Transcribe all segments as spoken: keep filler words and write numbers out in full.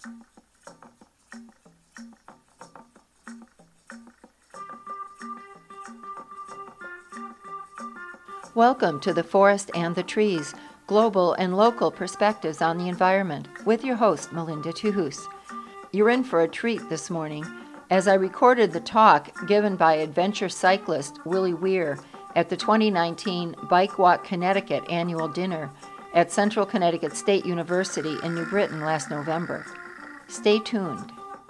Welcome to The Forest and the Trees, global and local perspectives on the environment, with your host, Melinda Tuhus. You're in for a treat this morning, as I recorded the talk given by adventure cyclist Willie Weir at the twenty nineteen Bike Walk Connecticut annual dinner at Central Connecticut State University in New Britain last November. Stay tuned.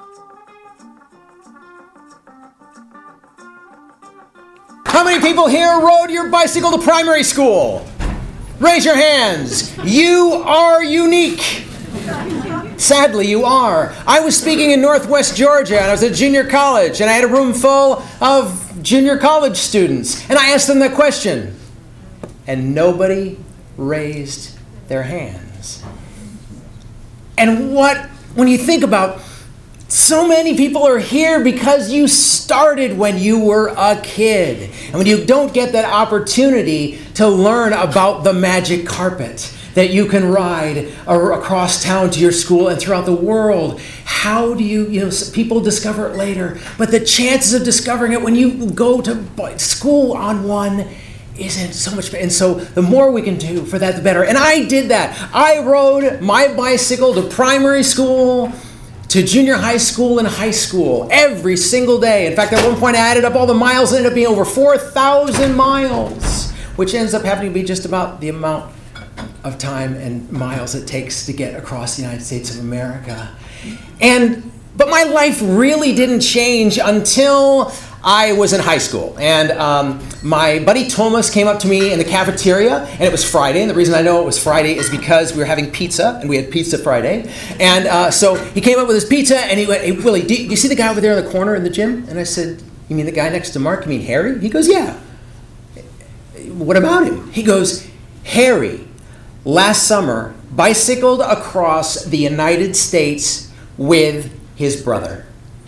How many people here rode your bicycle to primary school? Raise your hands. You are unique. Sadly, you are. I was speaking in Northwest Georgia, and I was at junior college, and I had a room full of junior college students, and I asked them that question, and nobody raised their hands. And what, when you think about, so many people are here because you started when you were a kid. And when you don't get that opportunity to learn about the magic carpet that you can ride across town to your school and throughout the world, how do you, you know, people discover it later. But the chances of discovering it when you go to school on one isn't so much better. And so the more we can do for that, the better. And I did that. I rode my bicycle to primary school, to junior high school and high school every single day. In fact, at one point I added up all the miles and it ended up being over four thousand miles, which ends up having to be just about the amount of time and miles it takes to get across the United States of America. And but my life really didn't change until I was in high school, and um, my buddy Thomas came up to me in the cafeteria, and it was Friday, and the reason I know it was Friday is because we were having pizza, and we had Pizza Friday, and uh, so he came up with his pizza, and he went, "Hey, Willie, do you, do you see the guy over there in the corner in the gym?" And I said, "You mean the guy next to Mark? You mean Harry?" He goes, "Yeah." "What about him?" He goes, "Harry, last summer, bicycled across the United States with his brother."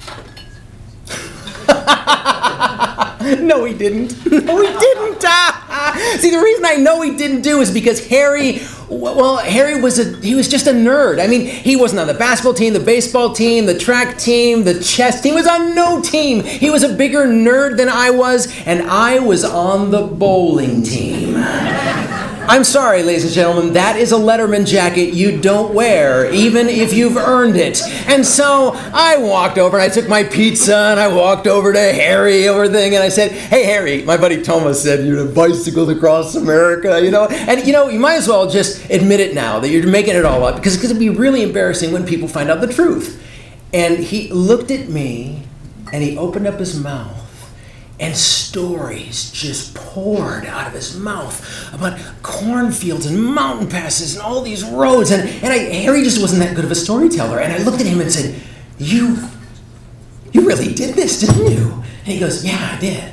No, he didn't. No, he didn't. Ah. See, the reason I know he didn't do is because Harry, well, Harry was a, he was just a nerd. I mean, he wasn't on the basketball team, the baseball team, the track team, the chess team. He was on no team. He was a bigger nerd than I was, and I was on the bowling team. I'm sorry, ladies and gentlemen, that is a Letterman jacket you don't wear, even if you've earned it. And so I walked over and I took my pizza and I walked over to Harry over thing and I said, "Hey, Harry, my buddy Thomas said you'd bicycled across America, you know?" And, you know, you might as well just admit it now that you're making it all up, because it'd be really embarrassing when people find out the truth. And he looked at me and he opened up his mouth. And stories just poured out of his mouth about cornfields and mountain passes and all these roads. And, and I, Harry just wasn't that good of a storyteller. And I looked at him and said, you, you really did this, didn't you?" And he goes, "Yeah, I did."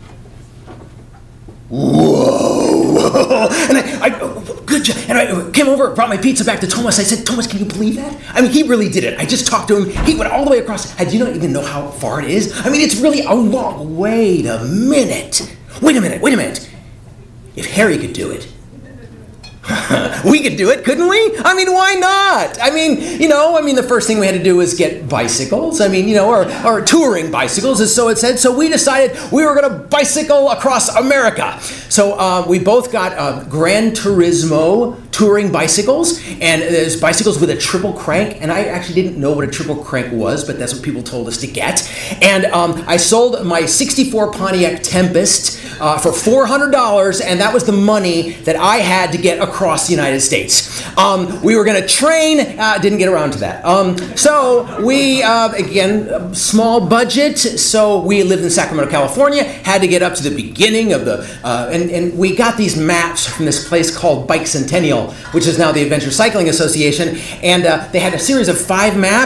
Whoa! And I, I, good job. And I came over, brought my pizza back to Thomas. I said, "Thomas, can you believe that? I mean, he really did it. I just talked to him. He went all the way across. Do you not even know how far it is? I mean, it's really a long. Wait a minute. Wait a minute. Wait a minute. If Harry could do it, we could do it, couldn't we? I mean, why not? I mean, you know, I mean, the first thing we had to do was get bicycles. I mean, you know, or, or touring bicycles, as so it said. So we decided we were going to bicycle across America. So uh, we both got uh, Gran Turismo touring bicycles, and there's bicycles with a triple crank, and I actually didn't know what a triple crank was, but that's what people told us to get. And um, I sold my sixty-four Pontiac Tempest uh, for four hundred dollars, and that was the money that I had to get across the United States. Um, we were going to train, uh, didn't get around to that. Um, so we, uh, again, small budget, so we lived in Sacramento, California, had to get up to the beginning of the, uh, and, and we got these maps from this place called Bike Centennial, which is now the Adventure Cycling Association, and uh, they had a series of five maps,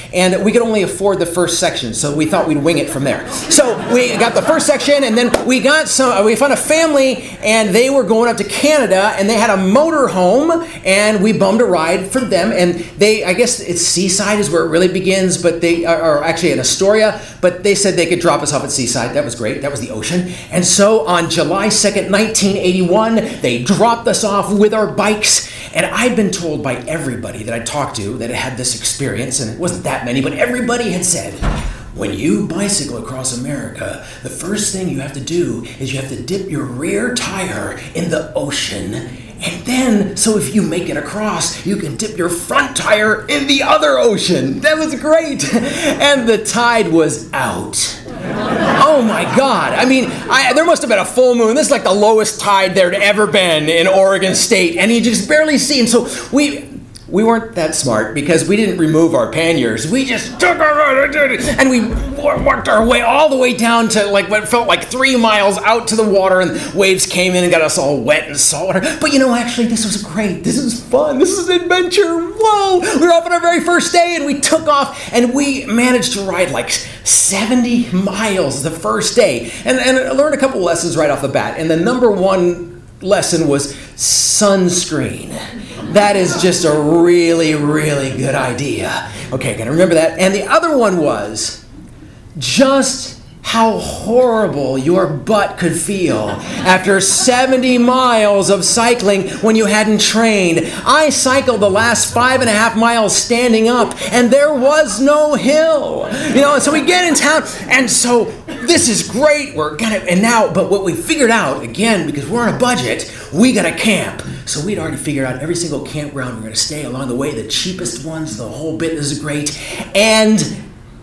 and we could only afford the first section, so we thought we'd wing it from there. So we got the first section, and then we got some. We found a family, and they were going up to Canada, and they had a motor home, and we bummed a ride for them. And they, I guess it's Seaside is where it really begins, but they are actually in Astoria. But they said they could drop us off at Seaside. That was great. That was the ocean. And so on July second, nineteen eighty-one, they dropped us off with our bikes. And I'd been told by everybody that I talked to that had this experience, and it wasn't that many, but everybody had said, when you bicycle across America, the first thing you have to do is you have to dip your rear tire in the ocean. And then, so if you make it across, you can dip your front tire in the other ocean. That was great. And the tide was out. Oh my God. I mean, I, there must have been a full moon. This is like the lowest tide there'd ever been in Oregon State. And you just barely see. And so we... We weren't that smart because we didn't remove our panniers. We just took our, and we worked our way all the way down to like what felt like three miles out to the water, and waves came in and got us all wet and saltwater. But you know, actually, this was great. This was fun. This is an adventure. Whoa! We were off on our very first day, and we took off, and we managed to ride like seventy miles the first day, and, and I learned a couple lessons right off the bat. And the number one lesson was sunscreen. That is just a really, really good idea. Okay, gotta remember that. And the other one was just how horrible your butt could feel after seventy miles of cycling when you hadn't trained. I cycled the last five and a half miles standing up, and there was no hill. You know, and so we get in town, and so this is great. We're gonna, and now, but what we figured out, again, because we're on a budget, we gotta camp. So we'd already figured out every single campground we're gonna stay along the way, the cheapest ones, the whole bit is great. And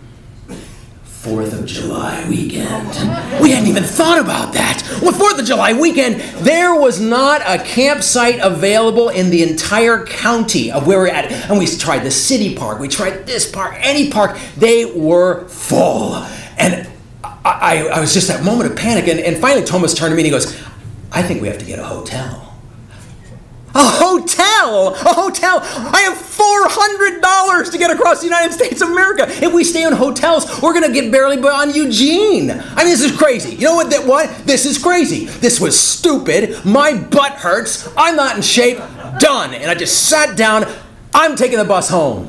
fourth of July weekend. We hadn't even thought about that. Well, fourth of July weekend, there was not a campsite available in the entire county of where we're at. And we tried the city park, we tried this park, any park. They were full. And I, I, I was just that moment of panic. And, and finally Thomas turned to me and he goes, I think we have to get a hotel. A hotel! A hotel! I have four hundred dollars to get across the United States of America. If we stay in hotels, we're going to get barely beyond Eugene. I mean, this is crazy. You know what? That what? This is crazy. This was stupid. My butt hurts. I'm not in shape. Done. And I just sat down. I'm taking the bus home.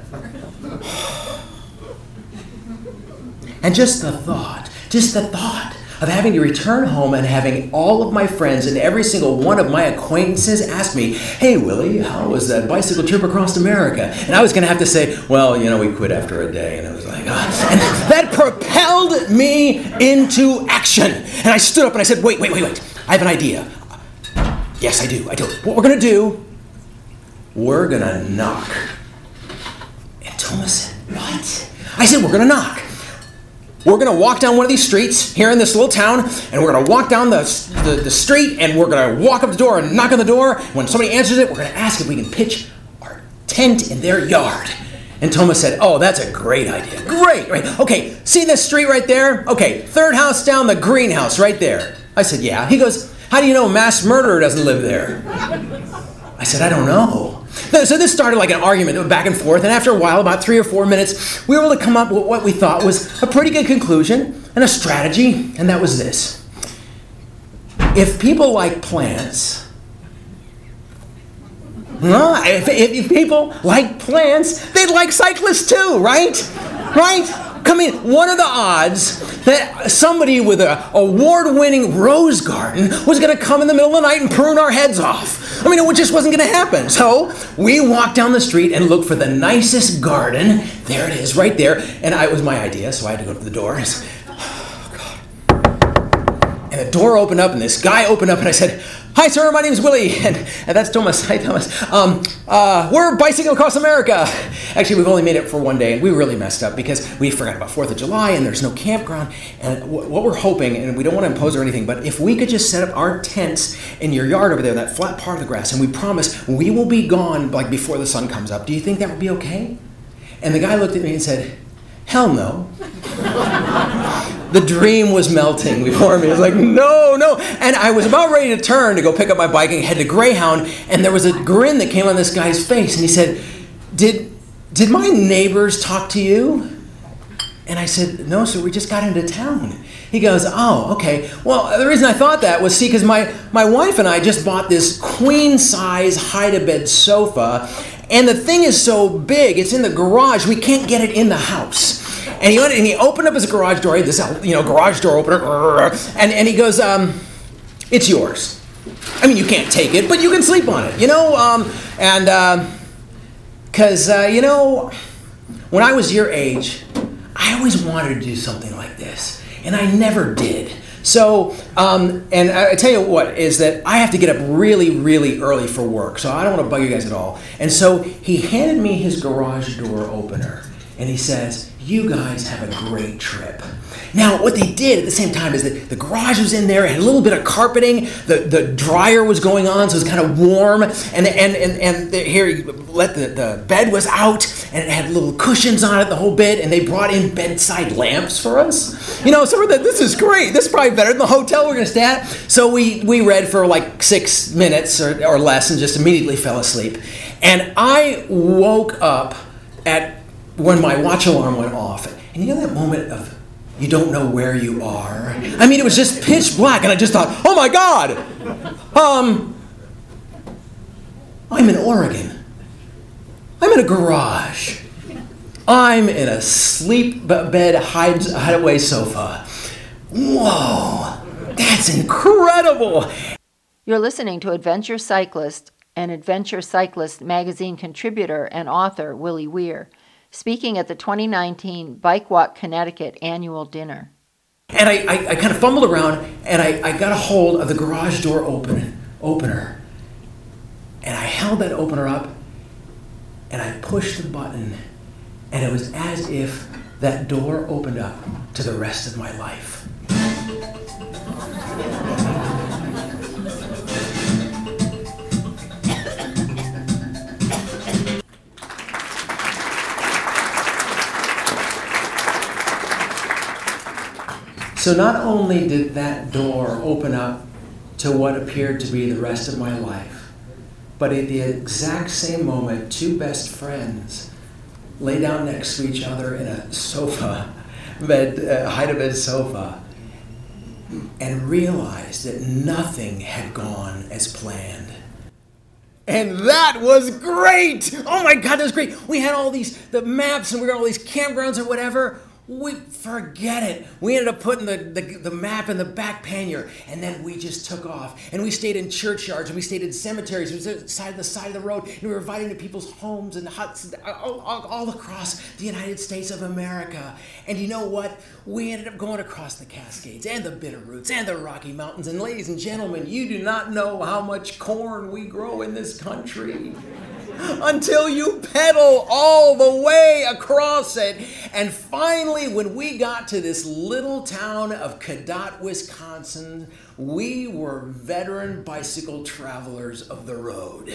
And just the thought, just the thought of having to return home and having all of my friends and every single one of my acquaintances ask me, hey, Willie, how was that bicycle trip across America? And I was going to have to say, well, you know, we quit after a day. And I was like, ah. And that propelled me into action. And I stood up and I said, wait, wait, wait, wait. I have an idea. Yes, I do. I do. What we're going to do, we're going to knock. And Thomas said, what? I said, we're going to knock. We're going to walk down one of these streets here in this little town, and we're going to walk down the, the, the street, and we're going to walk up the door and knock on the door. When somebody answers it, we're going to ask if we can pitch our tent in their yard. And Thomas said, oh, that's a great idea. Great, right? Okay, see this street right there? Okay, third house down, the greenhouse right there. I said, yeah. He goes, how do you know a mass murderer doesn't live there? I said, I don't know. So this started like an argument back and forth, and after a while, about three or four minutes, we were able to come up with what we thought was a pretty good conclusion and a strategy, and that was this. If people like plants, no, if, if people like plants, they'd like cyclists too, right? Right? Come in, what are the odds that somebody with an award-winning rose garden was going to come in the middle of the night and prune our heads off? I mean, it just wasn't going to happen. So we walked down the street and looked for the nicest garden. There it is, right there. And I, it was my idea, so I had to go to the door. And I said, oh, God. And the door opened up, and this guy opened up, and I said, hi, sir, my name's Willie. And, and that's Thomas. Hi, Thomas. Um, uh, we're bicycling across America. Actually, we've only made it for one day, and we really messed up because we forgot about fourth of July, and there's no campground. And w- what we're hoping, and we don't want to impose or anything, but if we could just set up our tents in your yard over there, that flat part of the grass, and we promise we will be gone like before the sun comes up. Do you think that would be okay? And the guy looked at me and said, hell no. The dream was melting before me. I was like, no, no. And I was about ready to turn to go pick up my bike and head to Greyhound, and there was a grin that came on this guy's face, and he said, did did my neighbors talk to you? And I said, no, sir, we just got into town. He goes, oh, okay. Well, the reason I thought that was, see, because my, my wife and I just bought this queen-size hide-a-bed sofa, and the thing is so big, it's in the garage, we can't get it in the house. And he went and he opened up his garage door, this, you know, garage door opener, and, and he goes, um, it's yours. I mean, you can't take it, but you can sleep on it, you know? Um, and, because, uh, uh, you know, when I was your age, I always wanted to do something like this, and I never did. So, um, and I, I tell you what, is that I have to get up really, really early for work, so I don't want to bug you guys at all. And so he handed me his garage door opener, and he says, you guys have a great trip. Now, what they did at the same time is that the garage was in there, it had a little bit of carpeting, the, the dryer was going on, so it was kind of warm, and and and, and the, here, you let the, the bed was out, and it had little cushions on it, the whole bed, and they brought in bedside lamps for us. You know, so we're like, this is great, this is probably better than the hotel we're going to stay at. So we, we read for like six minutes or, or less and just immediately fell asleep. And I woke up at when my watch alarm went off, and you know that moment of you don't know where you are? I mean, it was just pitch black, and I just thought, oh my God, um, I'm in Oregon. I'm in a garage. I'm in a sleep bed hide, hideaway sofa. Whoa, that's incredible. You're listening to Adventure Cyclist and Adventure Cyclist magazine contributor and author Willie Weir, speaking at the twenty nineteen Bike Walk Connecticut annual dinner. And I, I, I kind of fumbled around, and I, I got a hold of the garage door open, opener. And I held that opener up, and I pushed the button, and it was as if that door opened up to the rest of my life. So not only did that door open up to what appeared to be the rest of my life, but at the exact same moment, two best friends lay down next to each other in a sofa, bed, uh, hide-a-bed sofa, and realized that nothing had gone as planned. And that was great! Oh my God, that was great! We had all these, the maps, and we got all these campgrounds or whatever. We forget it. We ended up putting the, the, the map in the back pannier, and then we just took off. And we stayed in churchyards, and we stayed in cemeteries, we stayed side the side of the road, and we were invited to people's homes and huts all, all, all across the United States of America. And you know what? We ended up going across the Cascades and the Bitterroots and the Rocky Mountains. And ladies and gentlemen, you do not know how much corn we grow in this country until you pedal all the way across it. And finally, when we got to this little town of Cadott, Wisconsin, we were veteran bicycle travelers of the road.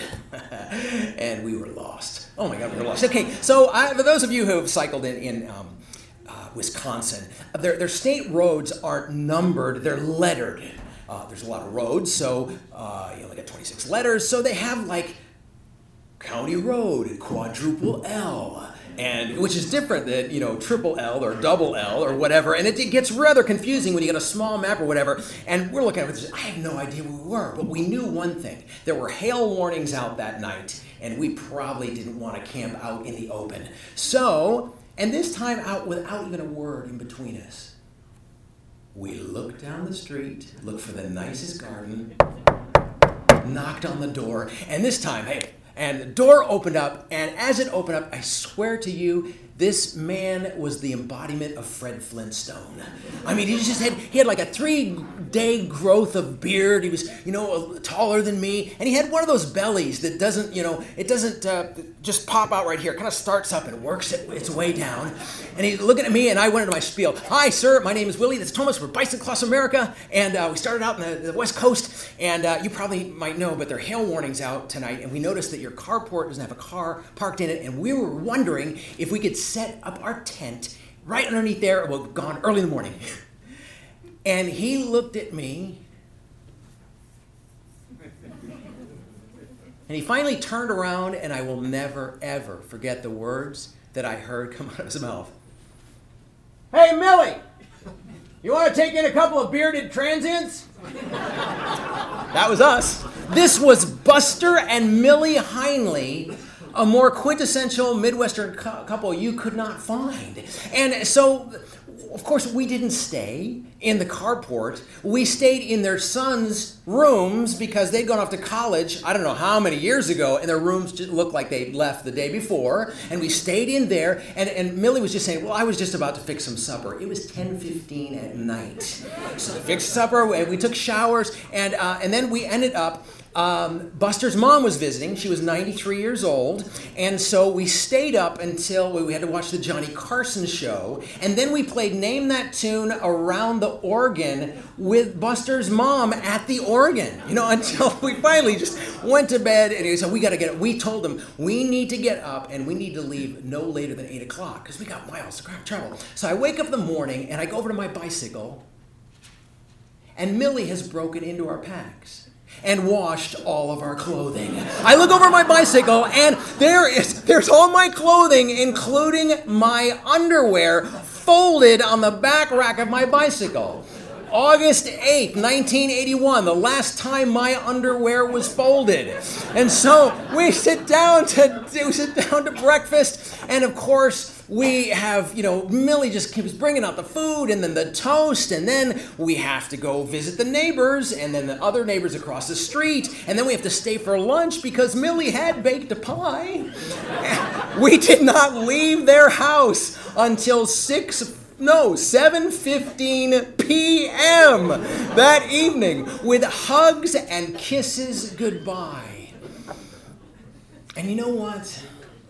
And we were lost. Oh my God, we were lost. Okay, so I, for those of you who have cycled in, in um, uh, Wisconsin, their, their state roads aren't numbered, they're lettered. Uh, there's a lot of roads, so uh, you only got twenty-six letters, so they have like County Road, quadruple L, and which is different than, you know, triple L or double L or whatever, and it, it gets rather confusing when you get a small map or whatever, and we're looking at it, I have no idea where we were, but we knew one thing. There were hail warnings out that night, and we probably didn't want to camp out in the open. So, and this time out without even a word in between us, we looked down the street, looked for the nicest garden, knocked on the door, and this time, hey, and the door opened up, and as it opened up, I swear to you, this man was the embodiment of Fred Flintstone. I mean, he just had, he had like a three-day growth of beard. He was, you know, taller than me, and he had one of those bellies that doesn't, you know, it doesn't uh, just pop out right here. It kind of starts up and works it, its way down. And he's looking at me, and I went into my spiel. Hi, sir, my name is Willie. That's Thomas. We're Bicycle Across America, and uh, we started out in the, the West Coast, and uh, you probably might know, but there are hail warnings out tonight, and we noticed that your carport doesn't have a car parked in it, and we were wondering if we could set up our tent right underneath there. Well, gone early in the morning. And he looked at me, And he finally turned around, and I will never, ever forget the words that I heard come out of his mouth. "Hey, Millie, you want to take in a couple of bearded transients?" That was us. This was Buster and Millie Heinley, a more quintessential Midwestern cu- couple you could not find. And so, of course, we didn't stay in the carport. We stayed in their son's rooms because they'd gone off to college, I don't know how many years ago, and their rooms just looked like they'd left the day before. And we stayed in there, and, and Millie was just saying, well, I was just about to fix some supper. It was ten fifteen at night. So we fixed supper, and we took showers, and, uh, and then we ended up Um, Buster's mom was visiting. She was ninety-three years old. And so we stayed up until we, we had to watch the Johnny Carson show. And then we played Name That Tune around the organ with Buster's mom at the organ, you know, until we finally just went to bed. And he said, we got to get up. We told him we need to get up and we need to leave no later than eight o'clock because we got miles to travel. So I wake up in the morning and I go over to my bicycle, and Millie has broken into our packs and washed all of our clothing. I look over my bicycle, and there is there's all my clothing, including my underwear, folded on the back rack of my bicycle. August eighth, nineteen eighty-one, the last time my underwear was folded. And so we sit down to we sit down to breakfast, and of course we have, you know, Millie just keeps bringing out the food and then the toast, and then we have to go visit the neighbors and then the other neighbors across the street, and then we have to stay for lunch because Millie had baked a pie. We did not leave their house until six No, seven fifteen p.m. that evening with hugs and kisses goodbye. And you know what?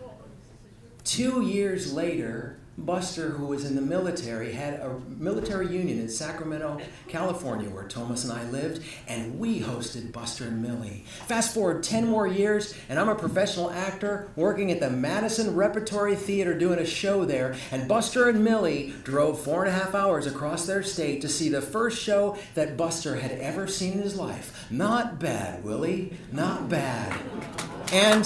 Two years later, Buster, who was in the military, had a military union in Sacramento, California, where Thomas and I lived, and we hosted Buster and Millie. Fast forward ten more years, and I'm a professional actor working at the Madison Repertory Theater doing a show there, and Buster and Millie drove four and a half hours across their state to see the first show that Buster had ever seen in his life. Not bad, Willie, not bad. And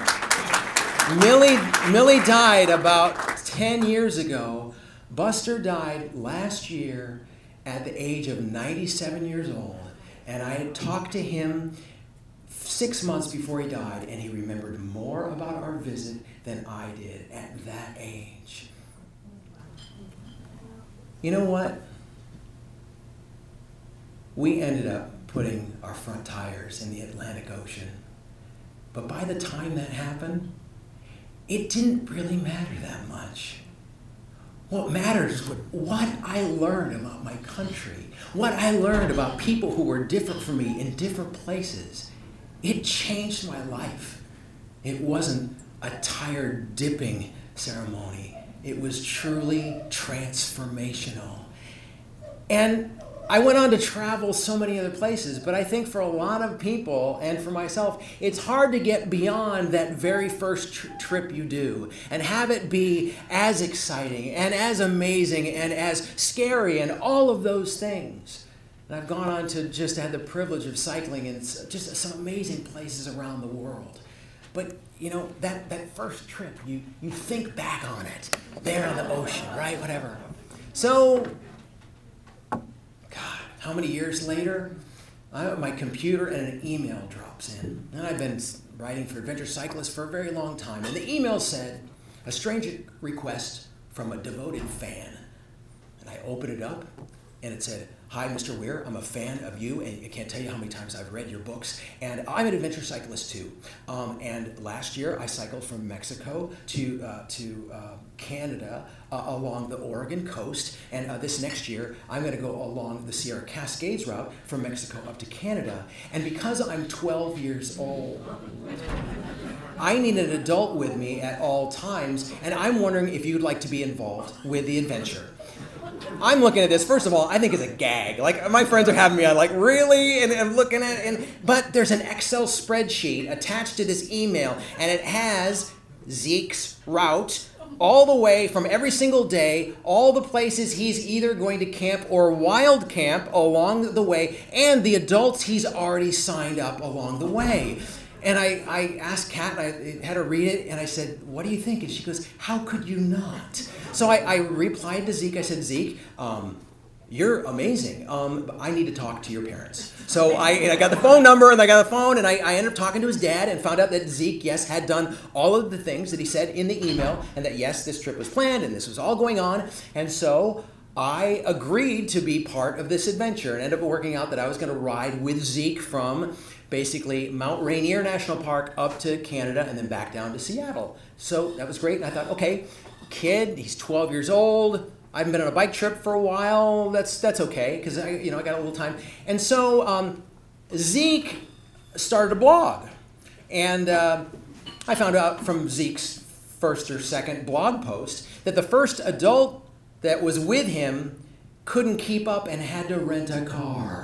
Millie, Millie died about ten years ago. Buster died last year at the age of ninety-seven years old. And I had talked to him six months before he died, and he remembered more about our visit than I did at that age. You know what? We ended up putting our front tires in the Atlantic Ocean. But by the time that happened, it didn't really matter that much. What matters was what I learned about my country, what I learned about people who were different from me in different places. It changed my life. It wasn't a tire dipping ceremony. It was truly transformational. And I went on to travel so many other places, but I think for a lot of people and for myself, it's hard to get beyond that very first tr- trip you do and have it be as exciting and as amazing and as scary and all of those things. And I've gone on to just have the privilege of cycling in just some amazing places around the world. But, you know, that, that first trip, you, you think back on it, there on the ocean, right, whatever. So, how many years later, I, my computer and an email drops in. And I've been writing for Adventure Cyclists for a very long time. And the email said, a strange request from a devoted fan. And I opened it up, and it said, hi, Mister Weir, I'm a fan of you, and I can't tell you how many times I've read your books, and I'm an adventure cyclist too. Um, and last year, I cycled from Mexico to uh, to uh, Canada uh, along the Oregon coast, and uh, this next year, I'm going to go along the Sierra Cascades route from Mexico up to Canada. And because I'm twelve years old, I need an adult with me at all times, and I'm wondering if you'd like to be involved with the adventure. I'm looking at this, first of all, I think it's a gag. Like, my friends are having me on, like, really? And I'm looking at it, and, but there's an Excel spreadsheet attached to this email, and it has Zeke's route all the way from every single day, all the places he's either going to camp or wild camp along the way, and the adults he's already signed up along the way. And I, I asked Kat, I had her read it, and I said, what do you think? And she goes, how could you not? So I, I replied to Zeke. I said, Zeke, um, you're amazing. Um, but I need to talk to your parents. So I, I got the phone number, and I got the phone, and I, I ended up talking to his dad and found out that Zeke, yes, had done all of the things that he said in the email, and that, yes, this trip was planned, and this was all going on. And so I agreed to be part of this adventure, and ended up working out that I was going to ride with Zeke from basically Mount Rainier National Park up to Canada and then back down to Seattle. So that was great. And I thought, okay, kid, he's twelve years old. I haven't been on a bike trip for a while. That's that's okay because I you know I got a little time. And so um, Zeke started a blog, and uh, I found out from Zeke's first or second blog post that the first adult that was with him couldn't keep up and had to rent a car.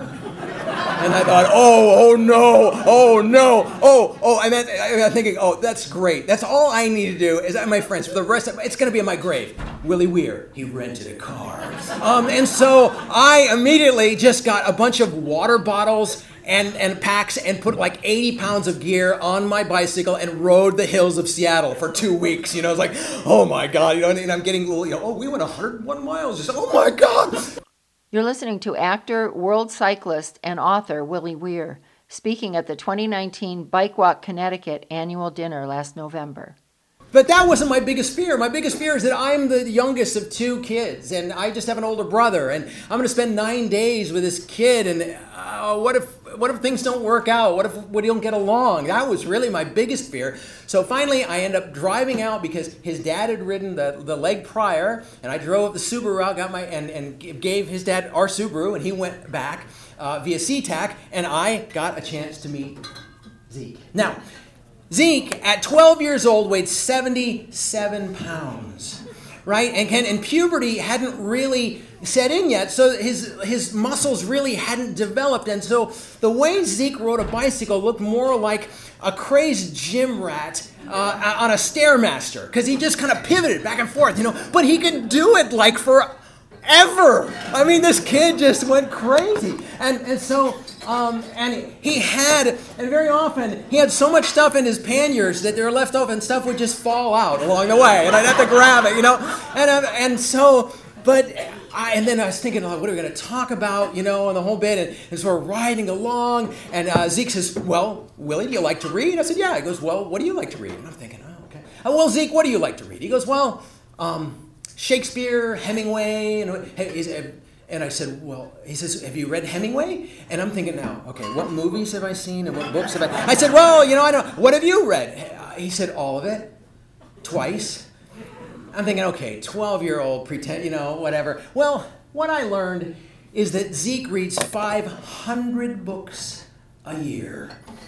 And I thought, oh, oh no, oh no, oh, oh, I meant, I'm thinking, oh, that's great. That's all I need to do is, my friends, for the rest of, it's going to be on my grave. Willie Weir, he rented a car. Um, and so I immediately just got a bunch of water bottles and, and packs and put like eighty pounds of gear on my bicycle and rode the hills of Seattle for two weeks. You know, it's like, oh my God, you know, and I'm getting a little, you know, oh, we went one hundred one miles. Just, oh my God. You're listening to actor, world cyclist, and author Willie Weir speaking at the twenty nineteen Bike Walk Connecticut annual dinner last November. But that wasn't my biggest fear. My biggest fear is that I'm the youngest of two kids, and I just have an older brother, and I'm going to spend nine days with this kid, and uh, what if what if things don't work out? What if we don't get along? That was really my biggest fear. So finally, I end up driving out because his dad had ridden the, the leg prior, and I drove the Subaru out, got my and, and gave his dad our Subaru, and he went back uh, via SeaTac, and I got a chance to meet Zeke. Now, Zeke, at twelve years old, weighed seventy-seven pounds, right? And, and puberty hadn't really set in yet, so his his muscles really hadn't developed. And so the way Zeke rode a bicycle looked more like a crazed gym rat uh, on a Stairmaster, because he just kind of pivoted back and forth, you know. But he could do it like forever. I mean, this kid just went crazy. And and so... Um, and he had, and very often, he had so much stuff in his panniers that they were left off and stuff would just fall out along the way, and I'd have to grab it, you know, and uh, and so, but, I, and then I was thinking, oh, what are we going to talk about, you know, and the whole bit, and, and so we're riding along, and uh, Zeke says, well, Willie, do you like to read? I said, yeah. He goes, well, what do you like to read? And I'm thinking, oh, okay. Oh, well, Zeke, what do you like to read? He goes, well, um, Shakespeare, Hemingway, and is And I said, well, he says, have you read Hemingway? And I'm thinking now, okay, what movies have I seen and what books have I... I said, well, you know, I don't... What have you read? He said, all of it. Twice. I'm thinking, okay, twelve-year-old, pretend, you know, whatever. Well, what I learned is that Zeke reads five hundred books a year.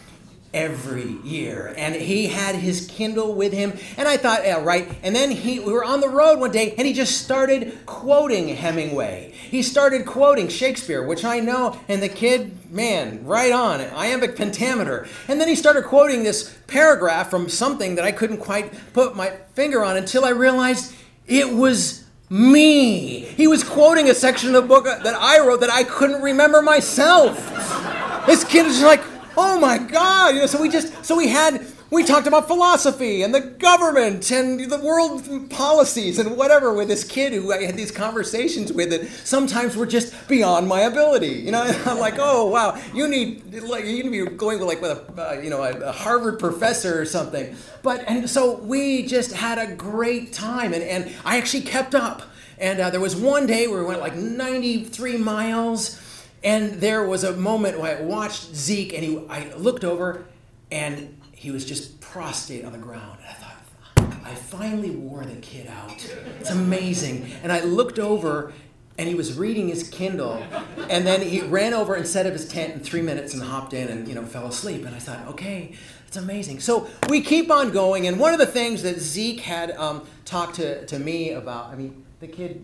Every year. And he had his Kindle with him. And I thought, yeah, right. And then he, we were on the road one day, and he just started quoting Hemingway. He started quoting Shakespeare, which I know. And the kid, man, right on, iambic pentameter. And then he started quoting this paragraph from something that I couldn't quite put my finger on until I realized it was me. He was quoting a section of the book that I wrote that I couldn't remember myself. This kid was like, oh my God! You know, so we just so we had we talked about philosophy and the government and the world policies and whatever with this kid who I had these conversations with that sometimes were just beyond my ability. You know, and I'm like, oh wow, you need like you need to be going with like with a uh, you know a, a Harvard professor or something. But and so we just had a great time, and and I actually kept up. And uh, there was one day where we went like ninety-three miles. And there was a moment where I watched Zeke, and he, I looked over, and he was just prostrate on the ground. And I thought, I finally wore the kid out. It's amazing. And I looked over, and he was reading his Kindle, and then he ran over and set up his tent in three minutes and hopped in and, you know, fell asleep. And I thought, okay, it's amazing. So we keep on going, and one of the things that Zeke had um, talked to, to me about, I mean, the kid,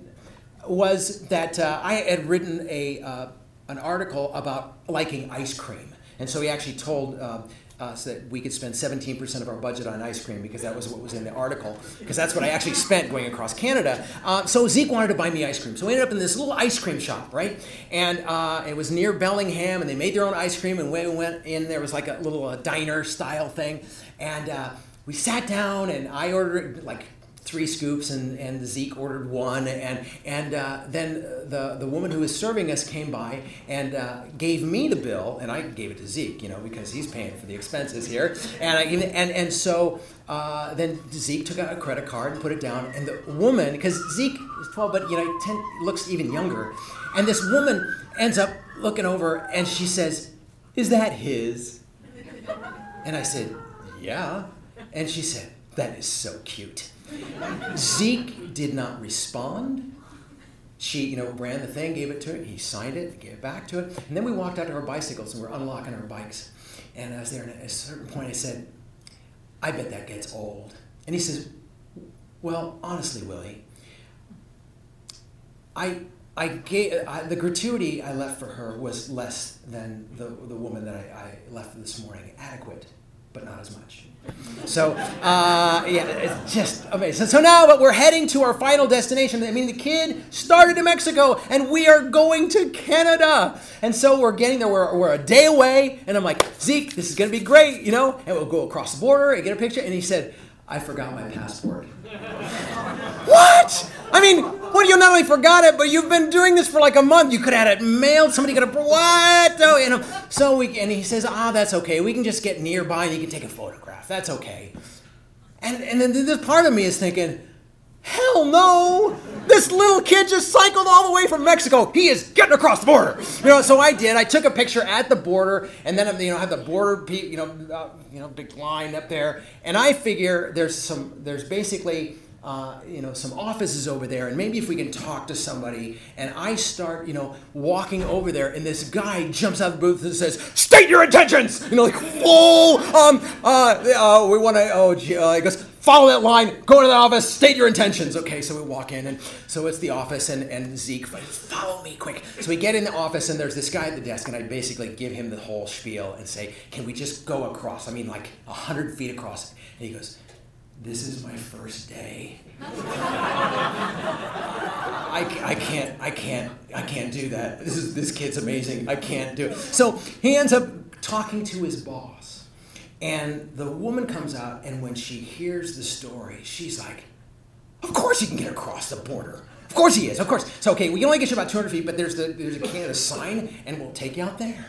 was that uh, I had written a... Uh, an article about liking ice cream. And so he actually told uh, uh, so that we could spend seventeen percent of our budget on ice cream, because that was what was in the article, because that's what I actually spent going across Canada. Uh, so Zeke wanted to buy me ice cream. So we ended up in this little ice cream shop, right? And uh, it was near Bellingham, and they made their own ice cream, and when we went in, there was like a little uh, diner-style thing. And uh, we sat down, and I ordered like three scoops, and, and Zeke ordered one, and and uh, then the the woman who was serving us came by and uh, gave me the bill, and I gave it to Zeke, you know, because he's paying for the expenses here, and I, and and so uh, then Zeke took out a credit card and put it down, and the woman, because Zeke is twelve, but you know, ten, looks even younger, and this woman ends up looking over, and she says, "Is that his?" And I said, "Yeah," and she said, "That is so cute." Zeke did not respond. She, you know, ran the thing, gave it to it. He signed it, gave it back to it. And then we walked out to our bicycles, and we're unlocking our bikes. And I was there, and at a certain point I said, "I bet that gets old." And he says, "Well, honestly, Willie, I, I gave, I, the gratuity I left for her was less than the, the woman that I, I left this morning. Adequate, but not as much." So, uh, yeah, it's just amazing. So, so now, but we're heading to our final destination. I mean, the kid started in Mexico, and we are going to Canada. And so we're getting there. We're, we're a day away, and I'm like, "Zeke, this is going to be great, you know?" And we'll go across the border and get a picture. And he said, "I forgot my passport." What? I mean, what, you not only forgot it, but you've been doing this for like a month. You could have had it mailed. Somebody could have, what? Oh, you know. So we, and he says, "Ah, that's okay. We can just get nearby and you can take a photograph. That's okay." And and then this part of me is thinking, hell no. This little kid just cycled all the way from Mexico. He is getting across the border. You know, so I did. I took a picture at the border, and then, you know, I have the border, you know, uh, you know, big line up there. And I figure there's some, there's basically, Uh, you know, some offices over there, and maybe if we can talk to somebody. And I start, you know, walking over there, and this guy jumps out of the booth and says, "State your intentions!" You know, like, whoa, um, uh, uh, we want to, oh, gee, uh, he goes, "Follow that line, go to the office, state your intentions." Okay, so we walk in, and so it's the office, and, and Zeke, "Follow me quick." So we get in the office, and there's this guy at the desk, and I basically give him the whole spiel and say, "Can we just go across? I mean, like a hundred feet across." And he goes, "This is my first day. I, I can't, I can't, I can't do that. This is, this kid's amazing. I can't do it." So he ends up talking to his boss. And the woman comes out, and when she hears the story, she's like, "Of course he can get across the border. Of course he is, of course. So, okay, we can only get you about two hundred feet, but there's the there's a Canada sign, and we'll take you out there."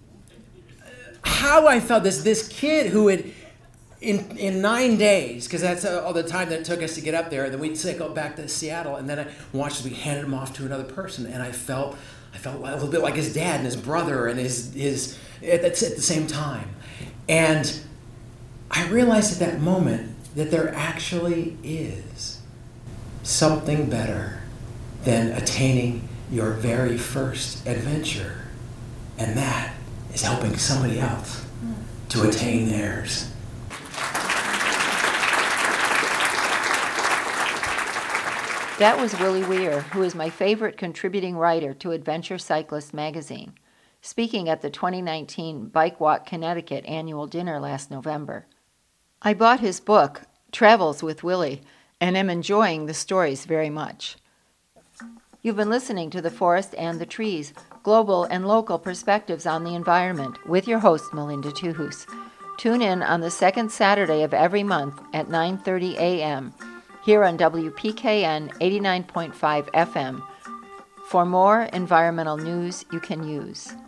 How I felt this, this kid who had, In in nine days, because that's uh, all the time that it took us to get up there. Then we'd cycle back to Seattle, and then I watched as we handed him off to another person, and I felt I felt a little bit like his dad and his brother and his his at, at the same time. And I realized at that moment that there actually is something better than attaining your very first adventure, and that is helping somebody else to attain theirs. That was Willie Weir, who is my favorite contributing writer to Adventure Cyclist magazine, speaking at the twenty nineteen Bike Walk Connecticut annual dinner last November. I bought his book, Travels with Willie, and am enjoying the stories very much. You've been listening to The Forest and the Trees, global and local perspectives on the environment, with your host, Melinda Tuhus. Tune in on the second Saturday of every month at nine thirty a.m., here on W P K N eighty-nine point five F M, for more environmental news you can use.